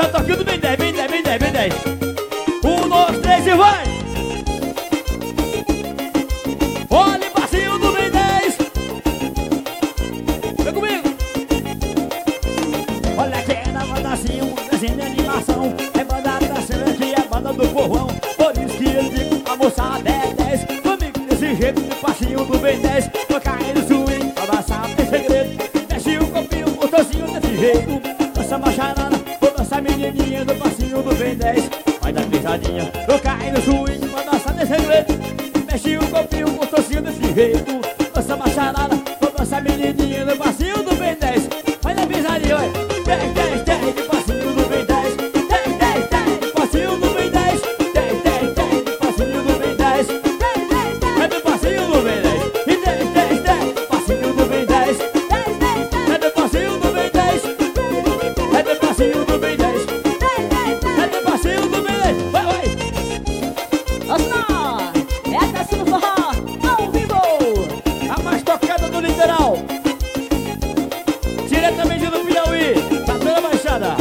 puxa o toquinho do bem 10, bem 10, bem 10, bem 10. 1, 2, 3 e vai! Olha o passinho do bem 10. Vem comigo! Olha aqui é na banda assim, desenho de animação. É banda da cena aqui, é banda do povão. Por isso que eu digo a moçada é 10. Comigo desse jeito, o passinho do bem 10. Vou cair no swing, pra dançar tem segredo. Mexe o copinho, o tocinho desse jeito. Dança macharada, vou dançar menininha do passinho do bem 10. Vai dar pisadinha, vou cair no swing, pra dançar tem segredo. Mexe o copinho, o tocinho desse jeito. Dança macharada, vou dançar menininha do passinho do bem 10. Vai dar pisadinha, vai. 10, 10, 10 de passinho do bem 10. 10, 10, 10 de passinho do bem 10. 10, 10, 10 de passinho do bem 10. 10, 10, 10 é do passinho do bem 10. E 10, 10, 10 de passinho do bem 10. 10, 10, 10 é do passinho do bem 10. É do passinho do bem 10. 10, 10, 10 é do passinho do bem 10. Vai, vai. Osmar, é a Taça do Forró, ao vivo. A mais tocada do litoral. Diretamente do Piauí, da toda a Baixada.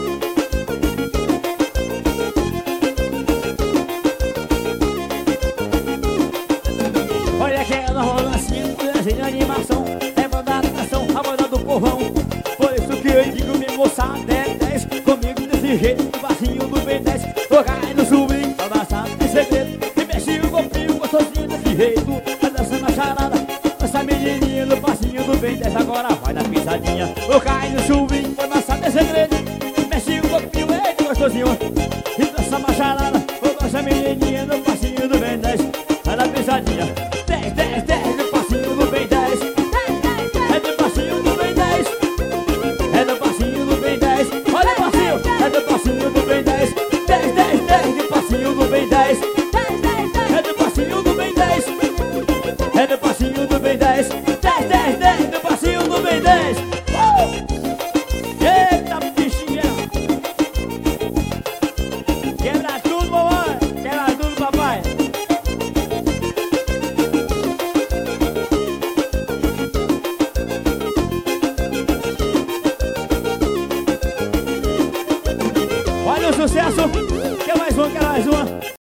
Olha aquela rolancinha, desenho de animação. É banda da atração, a banda do povão. Por isso que eu digo, minha moçada é 10. Comigo desse jeito, o passinho do bem 10. Tocar no swing, pra dançar tem segredo. E mexe o copinho, gostosinho desse jeito. Vai dançando a charada, dança menininha no passinho do bem 10. Agora vai na pisadinha, tocar no swing, pra dançar tem segredo. Mexe o copinho, é gostosinho. E dança a charada, dança menininha no passinho do bem 10. Vai na pisadinha. 10, 10, 10 do passinho do bem 10. 10, 10, 10 é do passinho do bem 10. É do passinho do bem 10. Olha o passinho, é do passinho do bem 10. 10, 10, 10 do passinho do bem 10. 10, 10, 10 é do passinho do bem 10. É do passinho do bem 10. 10, 10, 10 do passinho do bem 10. Eita, bichinha! Quebra tudo, mamãe! Quebra tudo, papai! Olha o sucesso! Quer mais uma, quer mais uma?